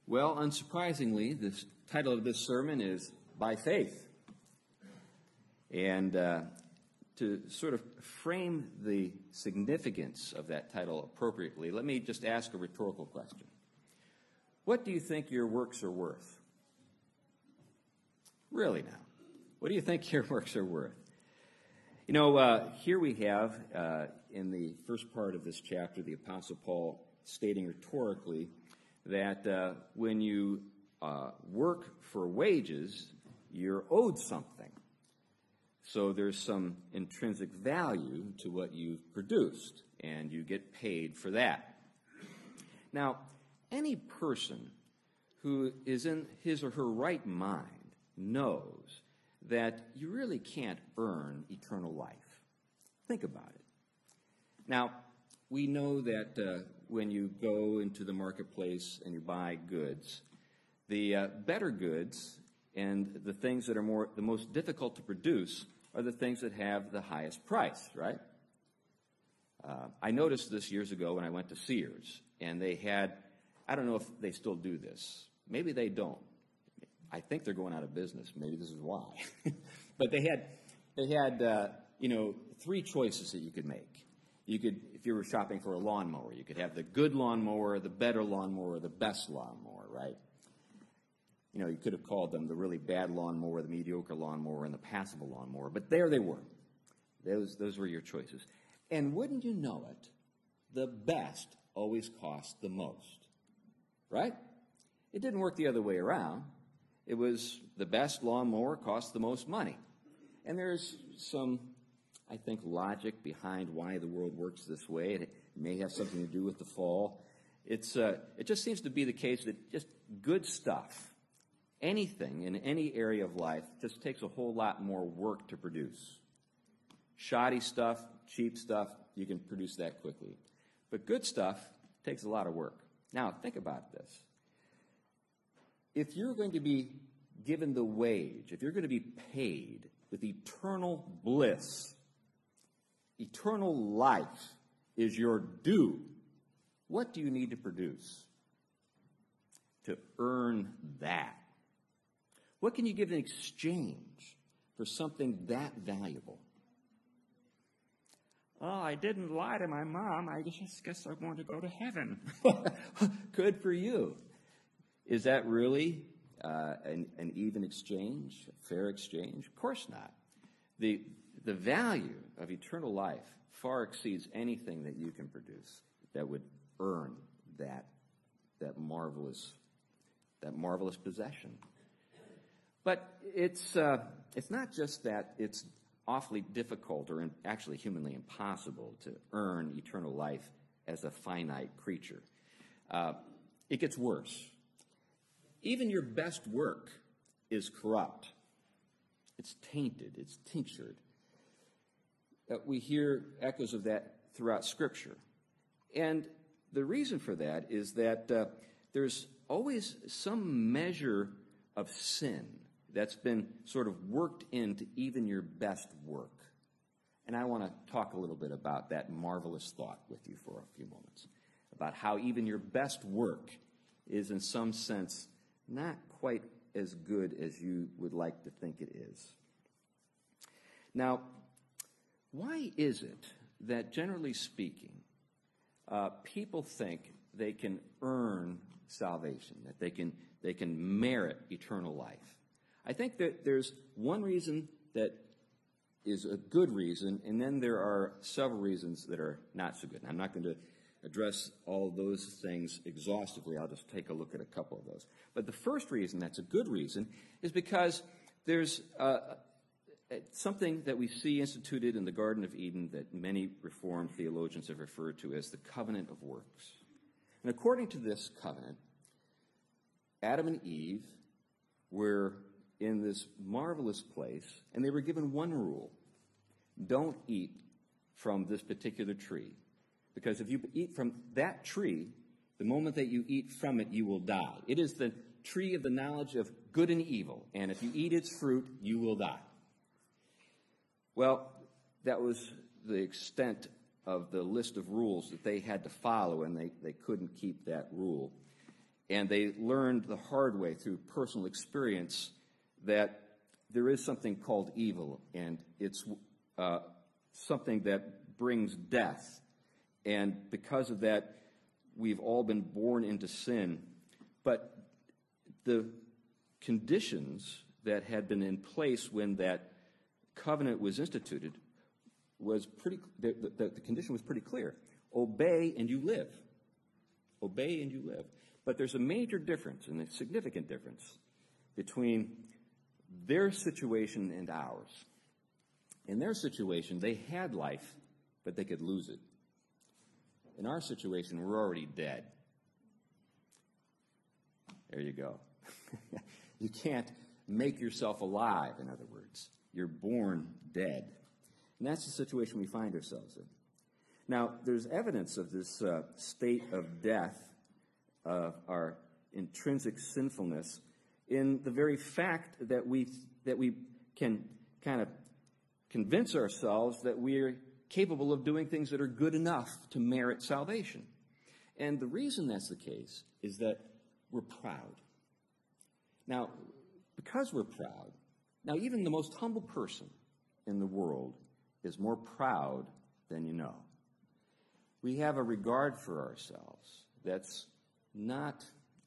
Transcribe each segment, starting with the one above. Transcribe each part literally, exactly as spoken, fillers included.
Well, unsurprisingly, the title of this sermon is By Faith. And uh, to sort of frame the significance of that title appropriately, let me just ask a rhetorical question. What do you think your works are worth? Really now, what do you think your works are worth? You know, uh, here we have, uh, in the first part of this chapter, the Apostle Paul stating rhetorically that uh, when you uh, work for wages, you're owed something. So there's some intrinsic value to what you've produced, and you get paid for that. Now, any person who is in his or her right mind knows that you really can't earn eternal life. Think about it. Now, we know that uh, when you go into the marketplace and you buy goods, the uh, better goods and the things that are more the most difficult to produce are the things that have the highest price, right? Uh, I noticed this years ago when I went to Sears, and they had, I don't know if they still do this. Maybe they don't. I think they're going out of business. Maybe this is why. But they had, they had, uh, you know, three choices that you could make. You could, if you were shopping for a lawnmower, you could have the good lawnmower, the better lawnmower, the best lawnmower, right? You know, you could have called them the really bad lawnmower, the mediocre lawnmower, and the passable lawnmower. But there they were. Those, those were your choices. And wouldn't you know it, the best always cost the most, right? It didn't work the other way around. It was the best lawnmower cost the most money. And there's some, I think, logic behind why the world works this way. It may have something to do with the fall. It's, uh, it just seems to be the case that just good stuff, anything in any area of life, just takes a whole lot more work to produce. Shoddy stuff, cheap stuff, you can produce that quickly. But good stuff takes a lot of work. Now, think about this. If you're going to be given the wage, if you're going to be paid with eternal bliss, eternal life is your due, what do you need to produce to earn that? What can you give in exchange for something that valuable? Oh, I didn't lie to my mom. I just guess I want to go to heaven. Good for you. Is that really uh, an, an even exchange, a fair exchange? Of course not. The, the value of eternal life far exceeds anything that you can produce that would earn that, that marvelous, that marvelous possession. But it's, uh, it's not just that it's awfully difficult or actually humanly impossible to earn eternal life as a finite creature. Uh, it gets worse. Even your best work is corrupt. It's tainted. It's tinctured. Uh, we hear echoes of that throughout Scripture. And the reason for that is that uh, there's always some measure of sin that's been sort of worked into even your best work. And I want to talk a little bit about that marvelous thought with you for a few moments, about how even your best work is in some sense not quite as good as you would like to think it is. Now, why is it that, generally speaking, uh, people think they can earn salvation, that they can, they can merit eternal life? I think that there's one reason that is a good reason, and then there are several reasons that are not so good. And I'm not going to address all those things exhaustively. I'll just take a look at a couple of those. But the first reason that's a good reason is because there's uh, something that we see instituted in the Garden of Eden that many Reformed theologians have referred to as the covenant of works. And according to this covenant, Adam and Eve were in this marvelous place, and they were given one rule: don't eat from this particular tree. Because if you eat from that tree, the moment that you eat from it, you will die. It is the tree of the knowledge of good and evil, and if you eat its fruit, you will die. Well, that was the extent of the list of rules that they had to follow, and they, they couldn't keep that rule. And they learned the hard way through personal experience that there is something called evil, and it's uh, something that brings death. And because of that, we've all been born into sin. But the conditions that had been in place when that covenant was instituted was pretty, the, the, the condition was pretty clear. Obey and you live. Obey and you live. But there's a major difference, and a significant difference, between their situation and ours. In their situation, they had life, but they could lose it. In our situation, we're already dead. There you go. You can't make yourself alive, in other words. You're born dead. And that's the situation we find ourselves in. Now, there's evidence of this uh, state of death, of our intrinsic sinfulness, in the very fact that we that we can kind of convince ourselves that we're capable of doing things that are good enough to merit salvation. And the reason that's the case is that we're proud. Now, because we're proud, now even the most humble person in the world is more proud than you know. We have a regard for ourselves that's not,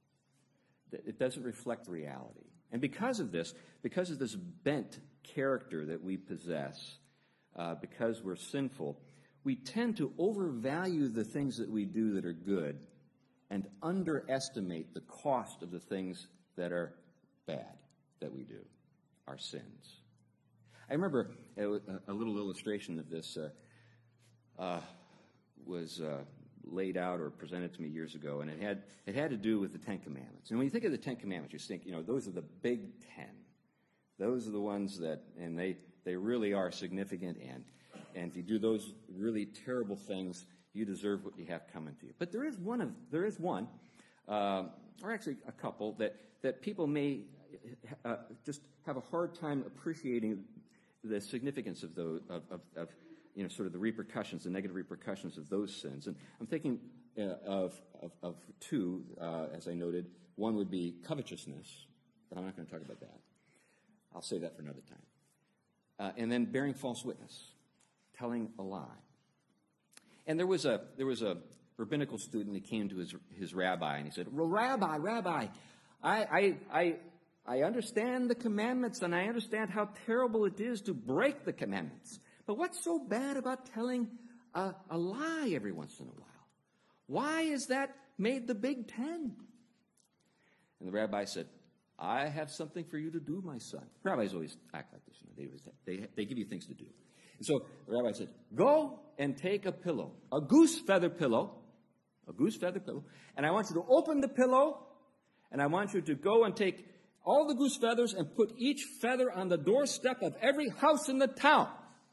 it doesn't reflect reality. And because of this, because of this bent character that we possess, uh, because we're sinful, we tend to overvalue the things that we do that are good and underestimate the cost of the things that are bad that we do, our sins. I remember a, a little illustration of this uh, uh, was uh, laid out or presented to me years ago, and it had it had to do with the Ten Commandments. And when you think of the Ten Commandments, you think, you know, those are the big ten. Those are the ones that, and they, they really are significant, and and if you do those really terrible things, you deserve what you have coming to you. But there is one of there is one, uh, or actually a couple that that people may uh, just have a hard time appreciating the significance of those of, of, of you know, sort of the repercussions, the negative repercussions of those sins. And I'm thinking uh, of, of, of two, uh, as I noted. One would be covetousness, but I'm not going to talk about that. I'll save that for another time. Uh, and then bearing false witness, telling a lie. And there was a there was a rabbinical student that came to his his rabbi, and he said, "Well, Rabbi, Rabbi, I I I I understand the commandments, and I understand how terrible it is to break the commandments. But what's so bad about telling a, a lie every once in a while? Why is that made the Big Ten?" And the rabbi said, "I have something for you to do, my son." Rabbis always act like this. You know, they, always, they, they give you things to do. And so the rabbi said, "Go and take a pillow, a goose feather pillow, a goose feather pillow, and I want you to open the pillow, and I want you to go and take all the goose feathers and put each feather on the doorstep of every house in the town.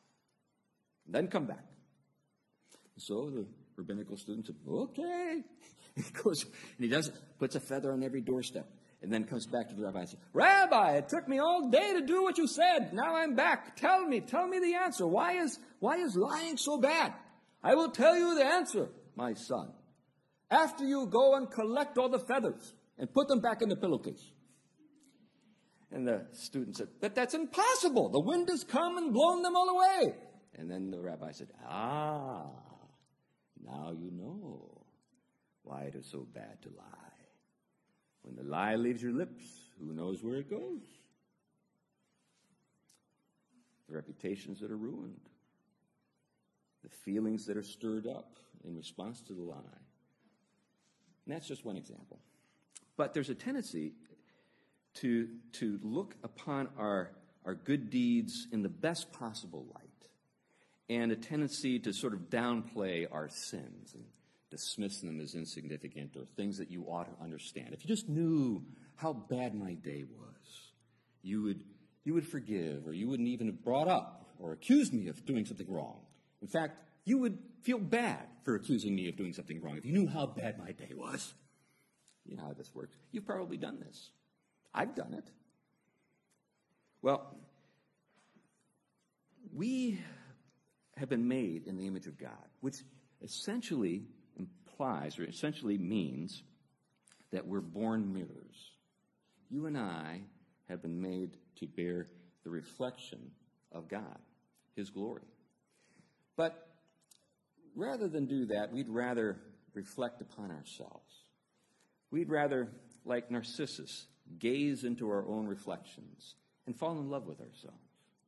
Then come back." So the rabbinical student said, "Okay." He goes, and he does it, puts a feather on every doorstep, and then comes back to the rabbi and says, "Rabbi, it took me all day to do what you said. Now I'm back. Tell me, tell me the answer. Why is, why is lying so bad?" "I will tell you the answer, my son. After you go and collect all the feathers and put them back in the pillowcase." And the student said, "But that's impossible. The wind has come and blown them all away." And then the rabbi said, "Ah, now you know why it is so bad to lie. When the lie leaves your lips, who knows where it goes? The reputations that are ruined, the feelings that are stirred up in response to the lie." And that's just one example. But there's a tendency to, to look upon our, our good deeds in the best possible light, and a tendency to sort of downplay our sins and dismiss them as insignificant or things that you ought to understand. If you just knew how bad my day was, you would you would forgive, or you wouldn't even have brought up or accused me of doing something wrong. In fact, you would feel bad for accusing me of doing something wrong if you knew how bad my day was. You know how this works. You've probably done this. I've done it. Well, we have been made in the image of God, which essentially implies or essentially means that we're born mirrors. You and I have been made to bear the reflection of God, his glory. But rather than do that, we'd rather reflect upon ourselves. We'd rather, like Narcissus, gaze into our own reflections and fall in love with ourselves.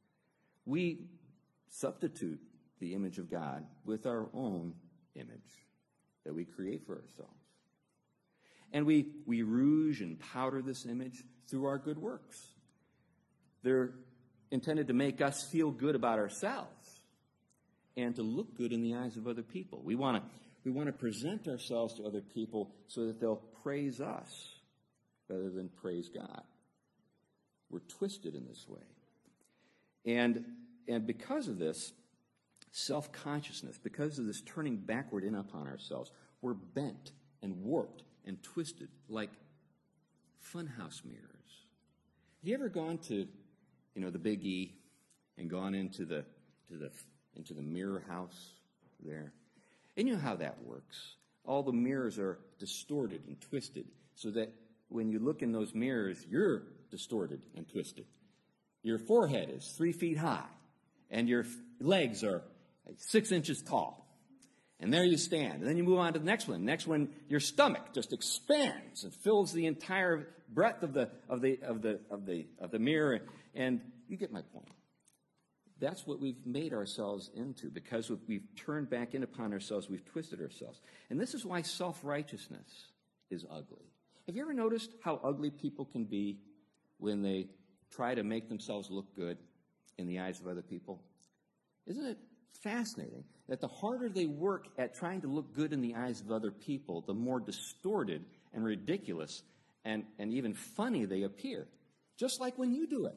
We substitute the image of God with our own image that we create for ourselves. And we, we rouge and powder this image through our good works. They're intended to make us feel good about ourselves and to look good in the eyes of other people. We want to we want to present ourselves to other people so that they'll praise us rather than praise God. We're twisted in this way. And, and because of this self-consciousness, because of this turning backward in upon ourselves, we're bent and warped and twisted like funhouse mirrors. Have you ever gone to, you know, the Big E and gone into the to the into the mirror house there? And you know how that works. All the mirrors are distorted and twisted so that when you look in those mirrors, you're distorted and twisted. Your forehead is three feet high, and your legs are six inches tall. And there you stand. And then you move on to the next one. Next one, your stomach just expands and fills the entire breadth of the of the of the of the of the mirror. And you get my point. That's what we've made ourselves into because we've turned back in upon ourselves. We've twisted ourselves. And this is why self-righteousness is ugly. Have you ever noticed how ugly people can be when they try to make themselves look good in the eyes of other people? Isn't it fascinating that the harder they work at trying to look good in the eyes of other people, the more distorted and ridiculous and, and even funny they appear? Just like when you do it.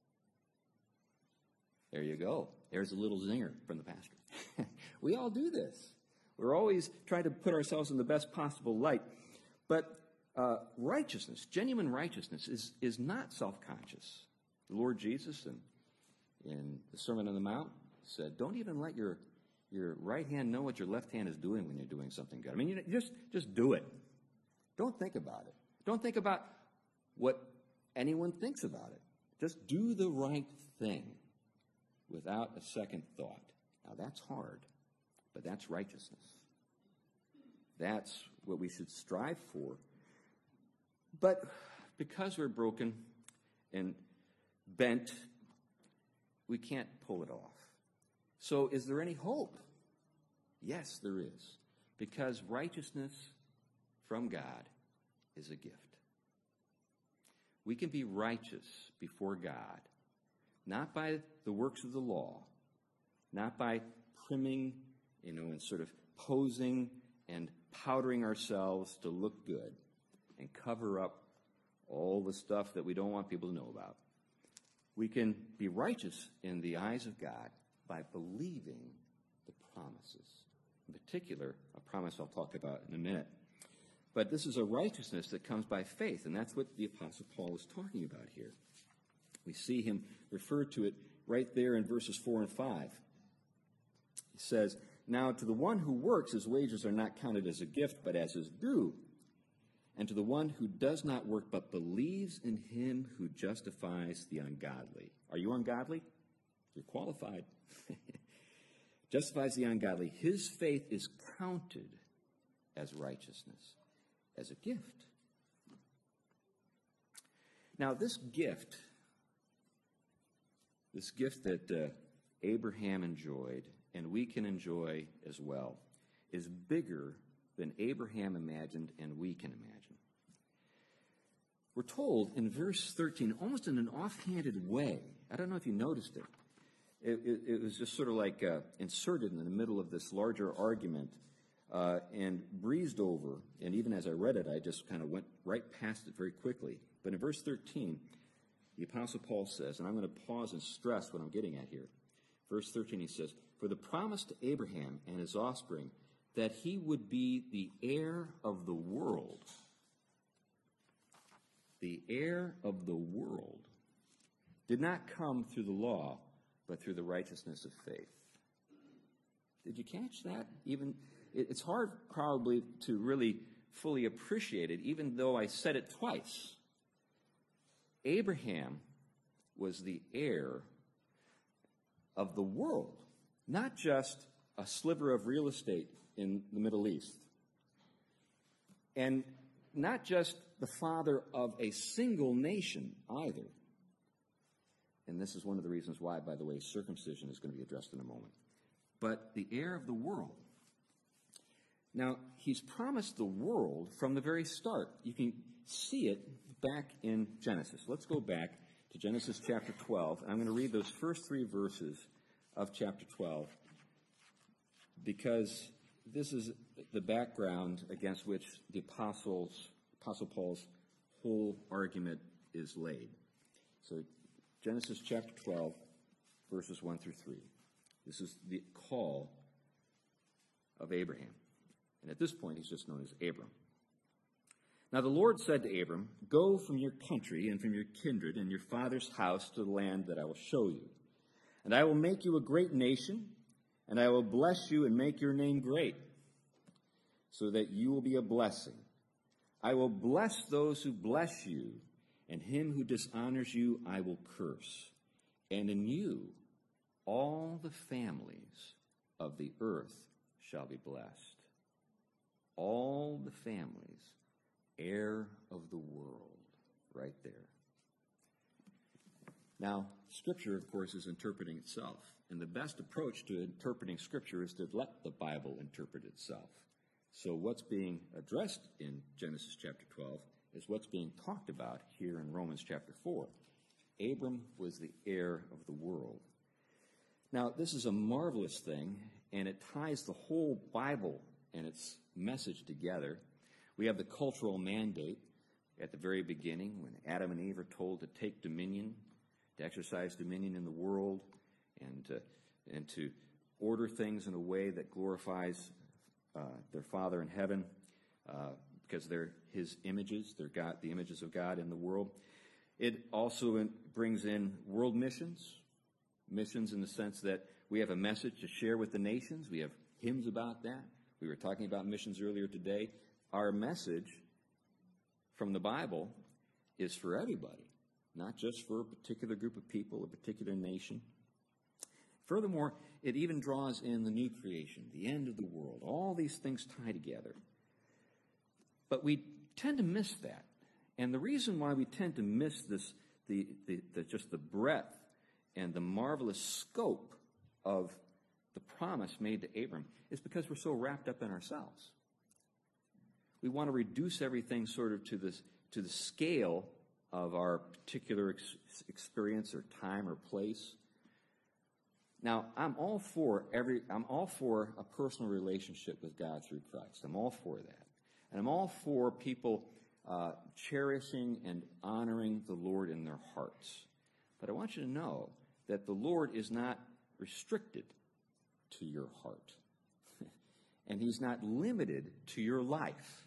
There you go. There's a little zinger from the pastor. We all do this. We're always trying to put ourselves in the best possible light. But uh, righteousness, genuine righteousness, is, is not self-conscious. The Lord Jesus in, in the Sermon on the Mount said, don't even let your, your right hand know what your left hand is doing when you're doing something good. I mean, you know, just, just do it. Don't think about it. Don't think about what anyone thinks about it. Just do the right thing without a second thought. Now, that's hard, but that's righteousness. That's what we should strive for. But because we're broken and bent, we can't pull it off. So is there any hope? Yes, there is. Because righteousness from God is a gift. We can be righteous before God, not by the works of the law, not by primming, you know, and sort of posing and powdering ourselves to look good and cover up all the stuff that we don't want people to know about. We can be righteous in the eyes of God by believing the promises. In particular, a promise I'll talk about in a minute. But this is a righteousness that comes by faith, and that's what the Apostle Paul is talking about here. We see him refer to it right there in verses four and five. He says, now to the one who works, his wages are not counted as a gift, but as his due. And to the one who does not work, but believes in him who justifies the ungodly. Are you ungodly? You're qualified. Justifies the ungodly. His faith is counted as righteousness, as a gift. Now, this gift, this gift that uh, Abraham enjoyed, and we can enjoy as well, is bigger than Abraham imagined and we can imagine. We're told in verse thirteen, almost in an offhanded way, I don't know if you noticed it, it, it, it was just sort of like uh, inserted in the middle of this larger argument uh, and breezed over, and even as I read it, I just kind of went right past it very quickly. But in verse thirteen, the Apostle Paul says, and I'm going to pause and stress what I'm getting at here. Verse thirteen, he says, for the promise to Abraham and his offspring that he would be the heir of the world, the heir of the world, did not come through the law, but through the righteousness of faith. Did you catch that? Even it, it's hard probably to really fully appreciated, even though I said it twice. Abraham was the heir of the world, not just a sliver of real estate in the Middle East, and not just the father of a single nation either. And this is one of the reasons why, by the way, circumcision is going to be addressed in a moment. But the heir of the world. Now, he's promised the world from the very start. You can see it back in Genesis. Let's go back to Genesis chapter twelve. And I'm going to read those first three verses of chapter twelve because this is the background against which the apostles, Apostle Paul's whole argument is laid. So Genesis chapter twelve, verses one through three. This is the call of Abraham. And at this point, he's just known as Abram. Now the Lord said to Abram, "Go from your country and from your kindred and your father's house to the land that I will show you. And I will make you a great nation, and I will bless you and make your name great, so that you will be a blessing. I will bless those who bless you, and him who dishonors you I will curse. And in you all the families of the earth shall be blessed." All the families, heir of the world, right there. Now, Scripture, of course, is interpreting itself. And the best approach to interpreting Scripture is to let the Bible interpret itself. So what's being addressed in Genesis chapter twelve is what's being talked about here in Romans chapter four. Abram was the heir of the world. Now, this is a marvelous thing, and it ties the whole Bible and its message together. We have the cultural mandate at the very beginning when Adam and Eve are told to take dominion, to exercise dominion in the world, and to, and to order things in a way that glorifies uh, their Father in heaven, uh, because they're his images, they're God, the images of God in the world. It also in, brings in world missions, missions in the sense that we have a message to share with the nations. We have hymns about that. We were talking about missions earlier today. Our message from the Bible is for everybody, not just for a particular group of people, a particular nation. Furthermore, it even draws in the new creation, the end of the world. All these things tie together. But we tend to miss that. And the reason why we tend to miss this, the, the, the just the breadth and the marvelous scope of the promise made to Abram is because we're so wrapped up in ourselves. We want to reduce everything sort of to this to the scale of our particular ex- experience or time or place. Now, I'm all for every I'm all for a personal relationship with God through Christ. I'm all for that. And I'm all for people uh, cherishing and honoring the Lord in their hearts. But I want you to know that the Lord is not restricted to your heart. And he's not limited to your life.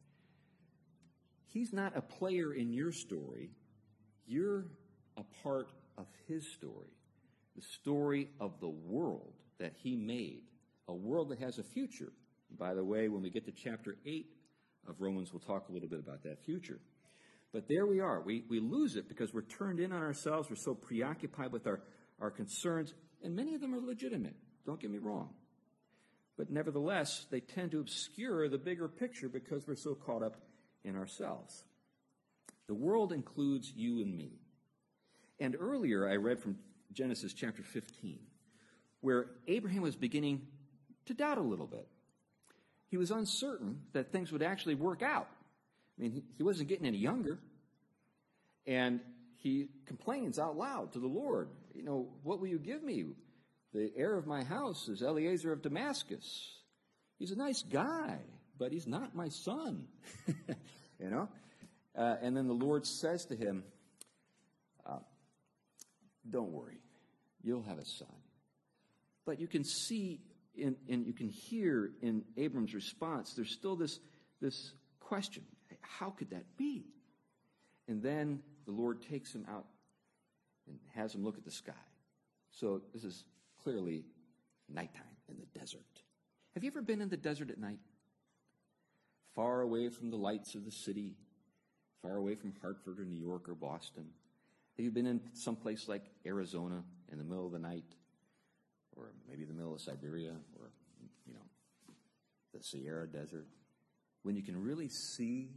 He's not a player in your story. You're a part of his story. The story of the world that he made. A world that has a future. By the way, when we get to chapter eight of Romans, we'll talk a little bit about that future. But there we are. We, we lose it because we're turned in on ourselves. We're so preoccupied with our, our concerns. And many of them are legitimate. Don't get me wrong. But nevertheless, they tend to obscure the bigger picture because we're so caught up in ourselves. The world includes you and me. And earlier I read from Genesis chapter fifteen, where Abraham was beginning to doubt a little bit. He was uncertain that things would actually work out. I mean, he wasn't getting any younger. And he complains out loud to the Lord, you know, what will you give me? The heir of my house is Eliezer of Damascus. He's a nice guy, but he's not my son. you know? Uh, and then the Lord says to him, uh, don't worry, you'll have a son. But you can see in, and you can hear in Abram's response, there's still this, this question. How could that be? And then the Lord takes him out and has him look at the sky. So this is clearly nighttime in the desert. Have you ever been in the desert at night? far away from the lights of the city, far away from Hartford or New York or Boston? Have you been in some place like Arizona in the middle of the night, or maybe the middle of Siberia, or, you know, the Sahara Desert, when you can really see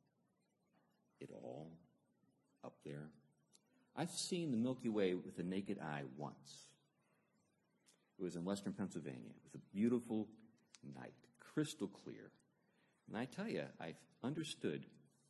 it all up there? I've seen the Milky Way with the naked eye once. It was in western Pennsylvania. It was a beautiful night, crystal clear. And I tell you, I understood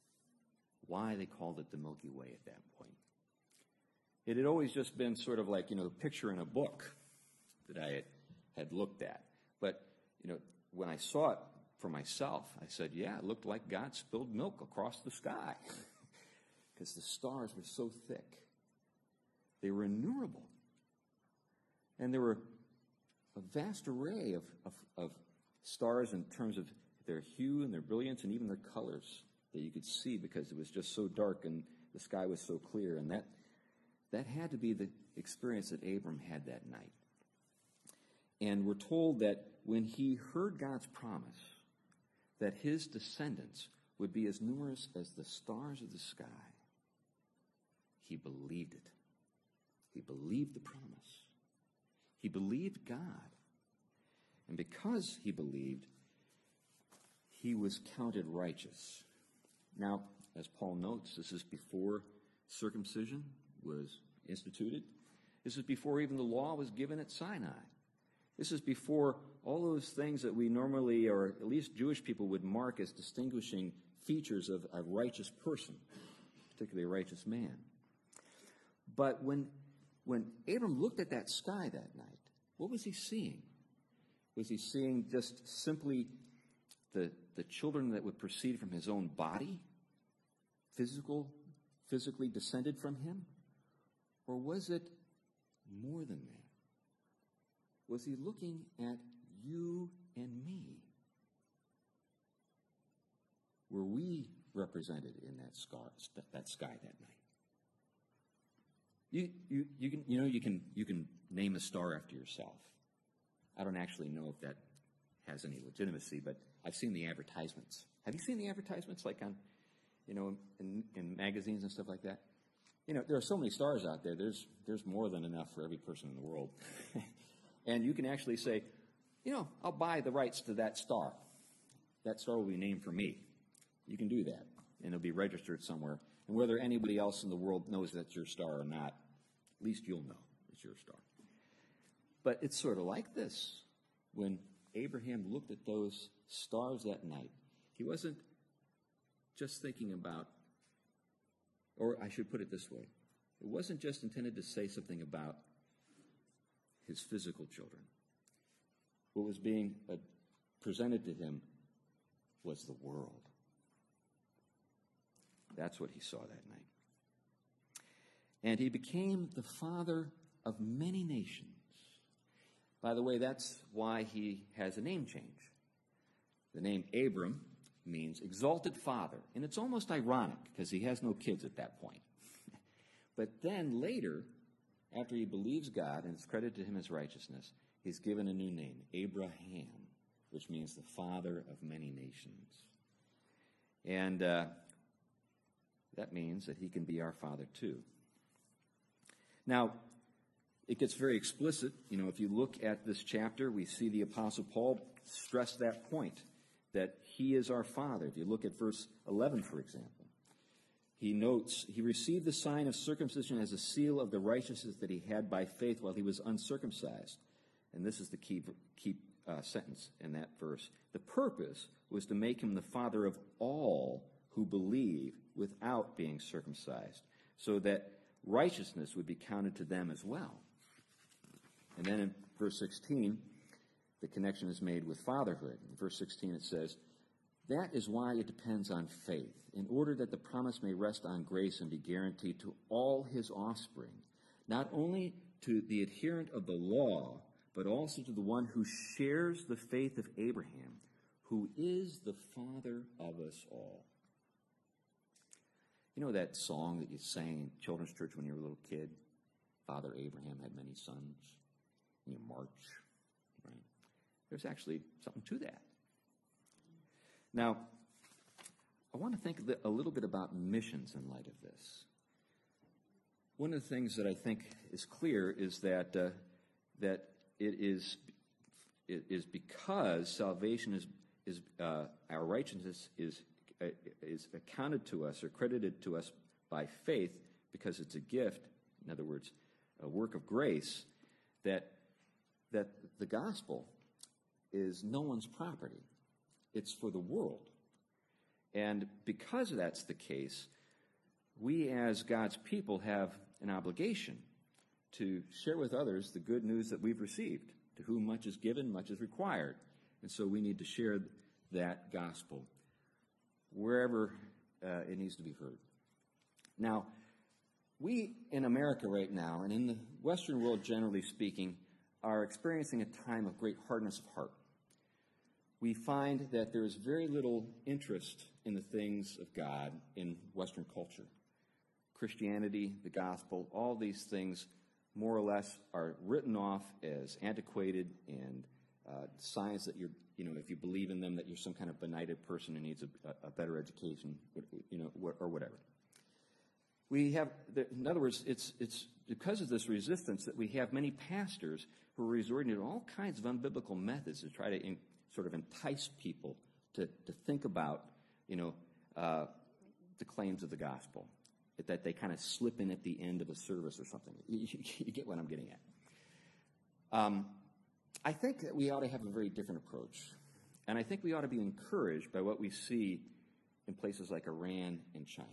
why they called it the Milky Way at that point. It had always just been sort of like, you know, a picture in a book that I had, had looked at. But, you know, when I saw it for myself, I said, yeah, it looked like God spilled milk across the sky because the stars were so thick. They were innumerable. And there were a vast array of, of, of stars in terms of their hue and their brilliance and even their colors that you could see because it was just so dark and the sky was so clear. And that, that had to be the experience that Abram had that night. And we're told that when he heard God's promise that his descendants would be as numerous as the stars of the sky, he believed it. He believed the promise. He believed God. And because he believed, he was counted righteous. Now, as Paul notes, this is before circumcision was instituted. This is before even the law was given at Sinai. This is before all those things that we normally, or at least Jewish people, would mark as distinguishing features of a righteous person, particularly a righteous man. But when When Abram looked at that sky that night, what was he seeing? Was he seeing just simply the, the children that would proceed from his own body, physical, physically descended from him? Or was it more than that? Was he looking at you and me? Were we represented in that scar, that sky that night? You, you, you can, you know, you can, you can name a star after yourself. I don't actually know if that has any legitimacy, but I've seen the advertisements. Have you seen the advertisements, like on, you know, in, in magazines and stuff like that? You know, there are so many stars out there. There's, there's more than enough for every person in the world. And you can actually say, you know, I'll buy the rights to that star. That star will be named for me. You can do that, and it'll be registered somewhere. And whether anybody else in the world knows that's your star or not, at least you'll know it's your star. But it's sort of like this. When Abraham looked at those stars that night, he wasn't just thinking about, or I should put it this way, it wasn't just intended to say something about his physical children. What was being uh, presented to him was the world. That's what he saw that night. And he became the father of many nations. By the way, that's why he has a name change. The name Abram means exalted father. And it's almost ironic because he has no kids at that point. But then later, after he believes God and it's credited to him as righteousness, he's given a new name, Abraham, which means the father of many nations. And uh, that means that he can be our father too. Now, it gets very explicit. You know, if you look at this chapter, we see the Apostle Paul stress that point, that he is our father. If you look at verse eleven, for example, he notes, he received the sign of circumcision as a seal of the righteousness that he had by faith while he was uncircumcised. And this is the key, key uh, sentence in that verse. The purpose was to make him the father of all who believe without being circumcised, so that righteousness would be counted to them as well. And then in verse sixteen, the connection is made with fatherhood. In verse sixteen it says, that is why it depends on faith, in order that the promise may rest on grace and be guaranteed to all his offspring, not only to the adherent of the law, but also to the one who shares the faith of Abraham, who is the father of us all. You know that song that you sang in children's church when you were a little kid? Father Abraham had many sons. And you march, right? There's actually something to that. Now, I want to think a little bit about missions in light of this. One of the things that I think is clear is that uh, that it is it is because salvation is is uh, our righteousness is uh, is accounted to us or credited to us by faith, because it's a gift. In other words, a work of grace. That that the gospel is no one's property. It's for the world. And because that's the case, we as God's people have an obligation to share with others the good news that we've received. To whom much is given, much is required. And so we need to share that gospel wherever uh, it needs to be heard. Now, we in America right now, and in the Western world generally speaking, are experiencing a time of great hardness of heart. We find that there is very little interest in the things of God in Western culture. Christianity, the gospel, all these things more or less are written off as antiquated and uh, signs that you're, you know, if you believe in them, that you're some kind of benighted person who needs a, a better education, you know, or whatever. We have, in other words, it's it's because of this resistance that we have many pastors who are resorting to all kinds of unbiblical methods to try to in, sort of entice people to, to think about, you know, uh, the claims of the gospel, that they kind of slip in at the end of a service or something. You, you get what I'm getting at. Um, I think that we ought to have a very different approach, and I think we ought to be encouraged by what we see in places like Iran and China.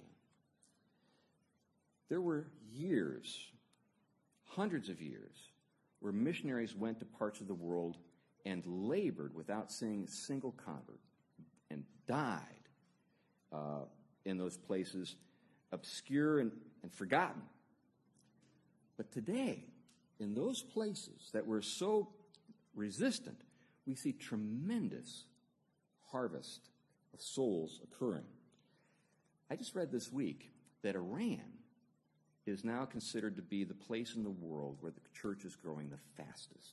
There were years, hundreds of years, where missionaries went to parts of the world and labored without seeing a single convert and died uh, in those places, obscure and, and forgotten. But today, in those places that were so resistant, we see tremendous harvest of souls occurring. I just read this week that Iran is now considered to be the place in the world where the church is growing the fastest.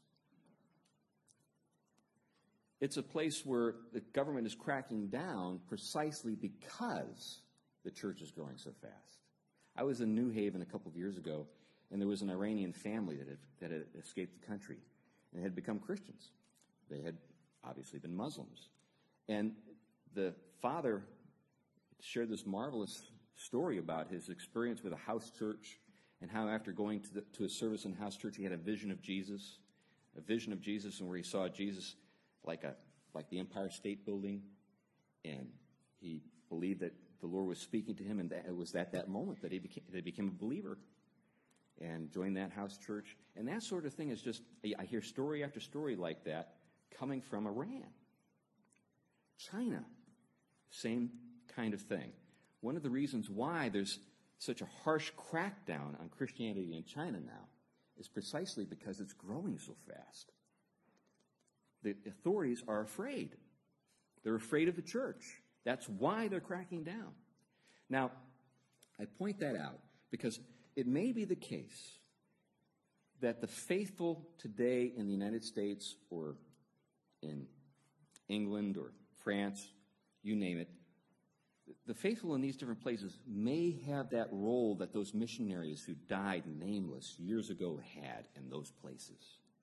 It's a place where the government is cracking down precisely because the church is growing so fast. I was in New Haven a couple of years ago, and there was an Iranian family that had, that had escaped the country and had become Christians. They had obviously been Muslims. And the father shared this marvelous story about his experience with a house church and how after going to, the, to a service in a house church, he had a vision of Jesus, a vision of Jesus, and where he saw Jesus like a like the Empire State Building, and he believed that the Lord was speaking to him, and that it was at that moment that he became, that he became a believer and joined that house church. And that sort of thing is just, I hear story after story like that coming from Iran. China, same kind of thing. One of the reasons why there's such a harsh crackdown on Christianity in China now is precisely because it's growing so fast. The authorities are afraid. They're afraid of the church. That's why they're cracking down. Now, I point that out because it may be the case that the faithful today in the United States or in England or France, you name it, the faithful in these different places may have that role that those missionaries who died nameless years ago had in those places.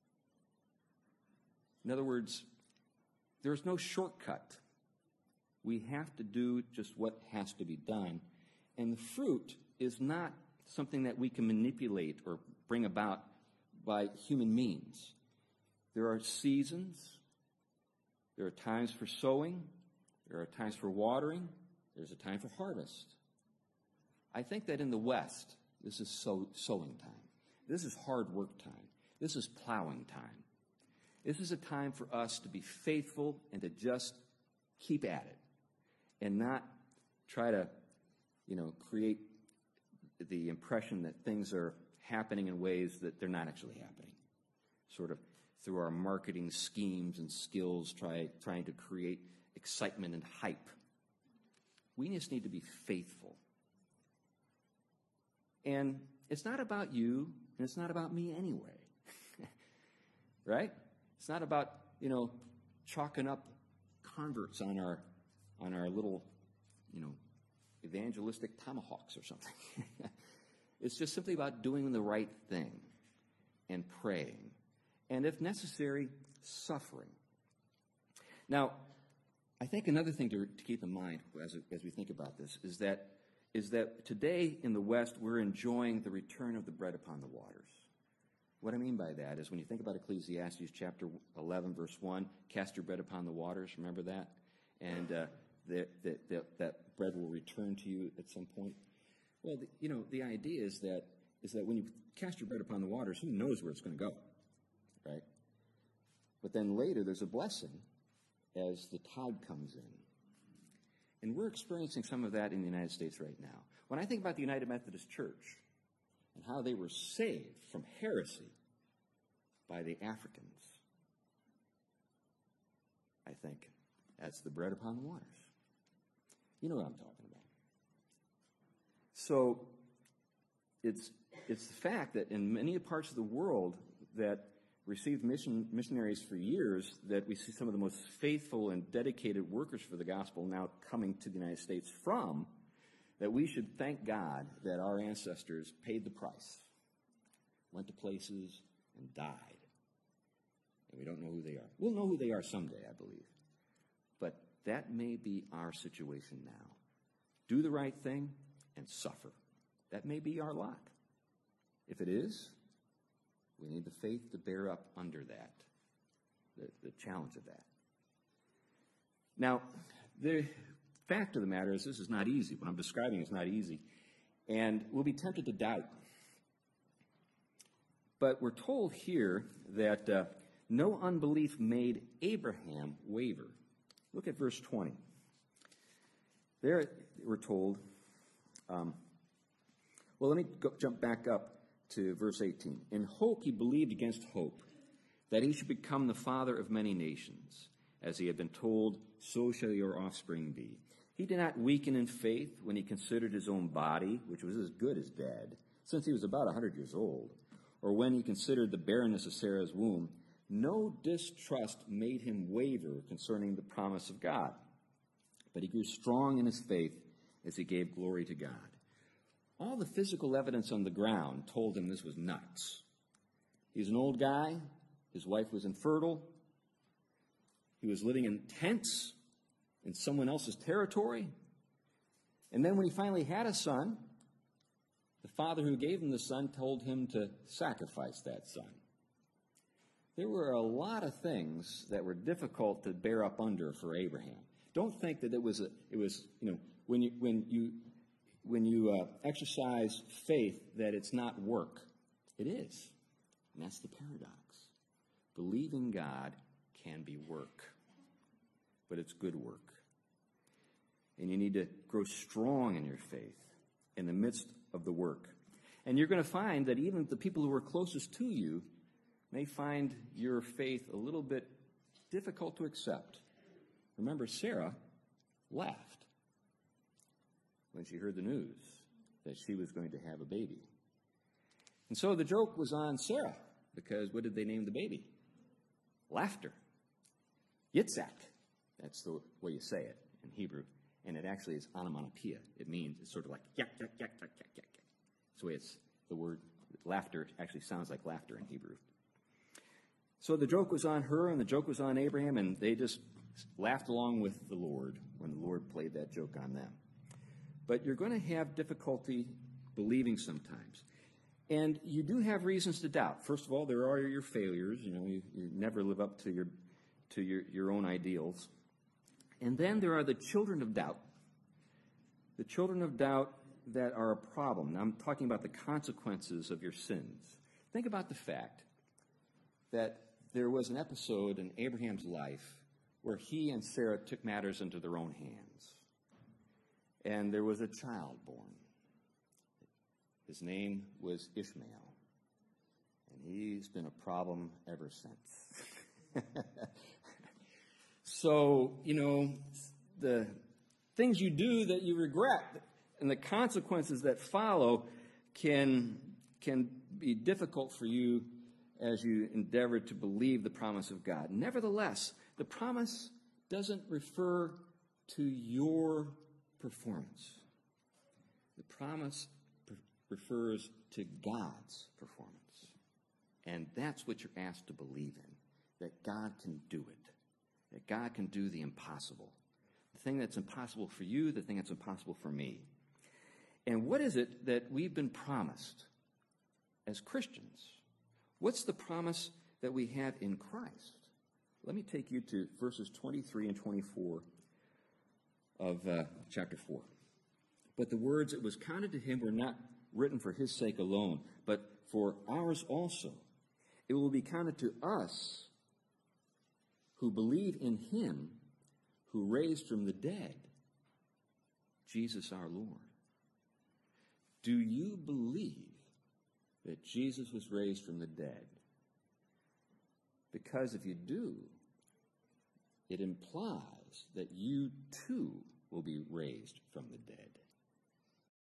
In other words, there's no shortcut. We have to do just what has to be done. And the fruit is not something that we can manipulate or bring about by human means. There are seasons. There are times for sowing. There are times for watering. There's a time for harvest. I think that in the West, this is sow, sowing time. This is hard work time. This is plowing time. This is a time for us to be faithful and to just keep at it and not try to, you know, create the impression that things are happening in ways that they're not actually happening. Sort of through our marketing schemes and skills, try, trying to create excitement and hype. We just need to be faithful. And it's not about you, and it's not about me anyway. Right? It's not about, you know, chalking up converts on our on our little you know, evangelistic tomahawks or something. It's just simply about doing the right thing and praying, and if necessary, suffering. Now, I think another thing to, to keep in mind as, as we think about this is that is that today in the West we're enjoying the return of the bread upon the waters. What I mean by that is when you think about Ecclesiastes chapter eleven, verse one, cast your bread upon the waters, remember that? And uh, that, that, that, that bread will return to you at some point. Well, the, you know, the idea is that is that when you cast your bread upon the waters, who knows where it's going to go, right? But then later there's a blessing as the tide comes in. And we're experiencing some of that in the United States right now. When I think about the United Methodist Church and how they were saved from heresy by the Africans, I think that's the bread upon the waters. You know what I'm talking about. So it's it's the fact that in many parts of the world that received mission, missionaries for years, that we see some of the most faithful and dedicated workers for the gospel now coming to the United States from, that we should thank God that our ancestors paid the price, went to places and died. And we don't know who they are. We'll know who they are someday, I believe. But that may be our situation now. Do the right thing and suffer. That may be our lot. If it is, we need the faith to bear up under that, the, the challenge of that. Now, the fact of the matter is this is not easy. What I'm describing is not easy. And we'll be tempted to doubt. But we're told here that uh, no unbelief made Abraham waver. Look at verse twenty. There we're told, um, well, let me go, jump back up to verse eighteen. In hope he believed against hope, that he should become the father of many nations. As he had been told, so shall your offspring be. He did not weaken in faith when he considered his own body, which was as good as dead, since he was about a hundred years old, or when he considered the barrenness of Sarah's womb. No distrust made him waver concerning the promise of God, but he grew strong in his faith as he gave glory to God. All the physical evidence on the ground told him this was nuts. He's an old guy. His wife was infertile. He was living in tents in someone else's territory. And then when he finally had a son, the father who gave him the son told him to sacrifice that son. There were a lot of things that were difficult to bear up under for Abraham. Don't think that it was, a, it was you know, when you, when you, when you uh, exercise faith that it's not work. It is. And that's the paradox. Believing God can be work, but it's good work. And you need to grow strong in your faith in the midst of the work. And you're going to find that even the people who are closest to you may find your faith a little bit difficult to accept. Remember, Sarah laughed when she heard the news that she was going to have a baby. And so the joke was on Sarah, because what did they name the baby? Laughter. Yitzhak. That's the way you say it in Hebrew. And it actually is onomatopoeia. It means, it's sort of like yak, yak, yak, yak, yak, yak. That's the way it's, the word laughter actually sounds like laughter in Hebrew. So the joke was on her and the joke was on Abraham, and they just laughed along with the Lord when the Lord played that joke on them. But you're going to have difficulty believing sometimes. And you do have reasons to doubt. First of all, there are your failures. You know, you, you never live up to your to your, your own ideals. And then there are the children of doubt. The children of doubt that are a problem. Now, I'm talking about the consequences of your sins. Think about the fact that there was an episode in Abraham's life where he and Sarah took matters into their own hands. And there was a child born. His name was Ishmael. And he's been a problem ever since. So, you know, the things you do that you regret and the consequences that follow can, can be difficult for you as you endeavor to believe the promise of God. Nevertheless, the promise doesn't refer to your performance. The promise pre- refers to God's performance. And that's what you're asked to believe in, that God can do it, that God can do the impossible. The thing that's impossible for you, the thing that's impossible for me. And what is it that we've been promised as Christians? What's the promise that we have in Christ? Let me take you to verses twenty-three and twenty-four of uh, chapter four. But the words, "It was counted to him," were not written for his sake alone, but for ours also. It will be counted to us who believe in him who raised from the dead, Jesus our Lord. Do you believe that Jesus was raised from the dead? Because if you do, it implies that you too will be raised from the dead.